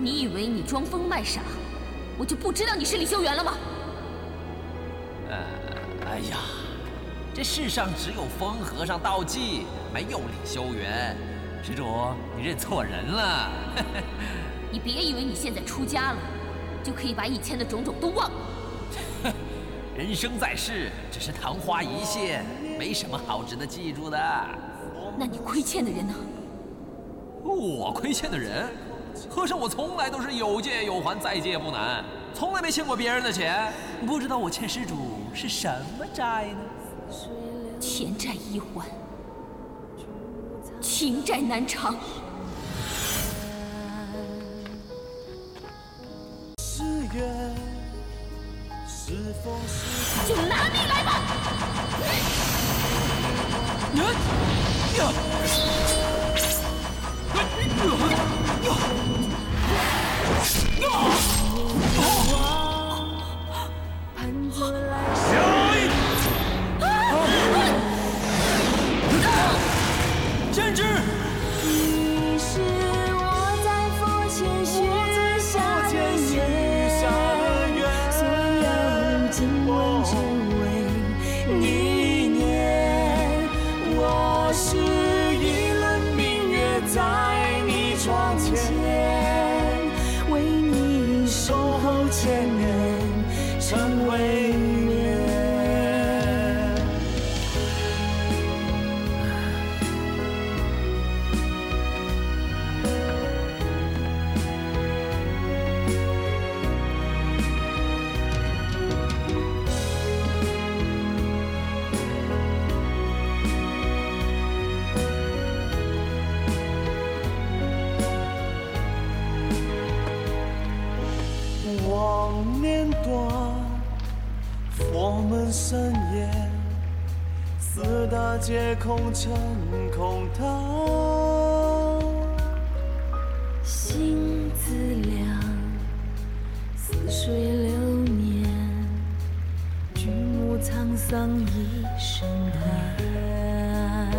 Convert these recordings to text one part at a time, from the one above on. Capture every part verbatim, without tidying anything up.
你以为你装疯卖傻，我就不知道你是李修缘了吗？ 呃，哎呀，这世上只有疯和尚道济，没有李修缘。施主，你认错人了。 你别以为你现在出家了，就可以把以前的种种都忘了。 人生在世，只是昙花一现，没什么好值得记住的。 那你亏欠的人呢？ 我亏欠的人？和尚，我从来都是有借有还，再借不难，从来没欠过别人的钱。不知道我欠施主是什么债呢？ 钱债易还，情债难偿。 是缘，是风是就拿命来吧！ 呀！ 真知， 你是我在佛前许下的愿，所有经文只为你念。我是一轮明月在你窗前，为你守候千年，成为缘。 往年短，佛门深夜，四大皆空成空堂。 心自凉，似水流年，举目沧桑一声叹。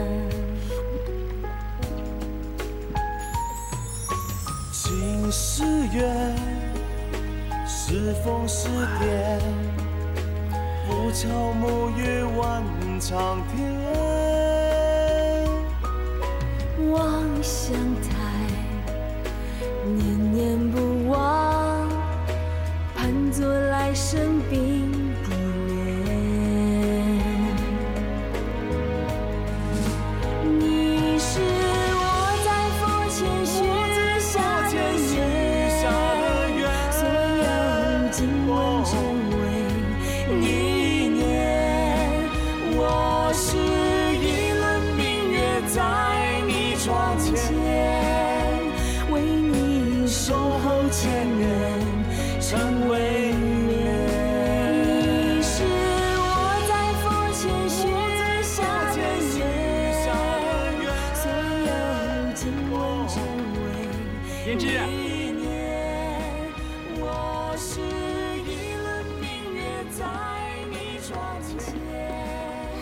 情是缘，是风是电，浮桥沐雨万长天。 望乡台，念念不忘，盼作来生并蒂莲。你是我在佛前许下的愿，所有经文只为你念。我是一轮明月在你窗前，为你守候千年，成为缘。你是我在佛前许下的愿，所有经文只为胭脂。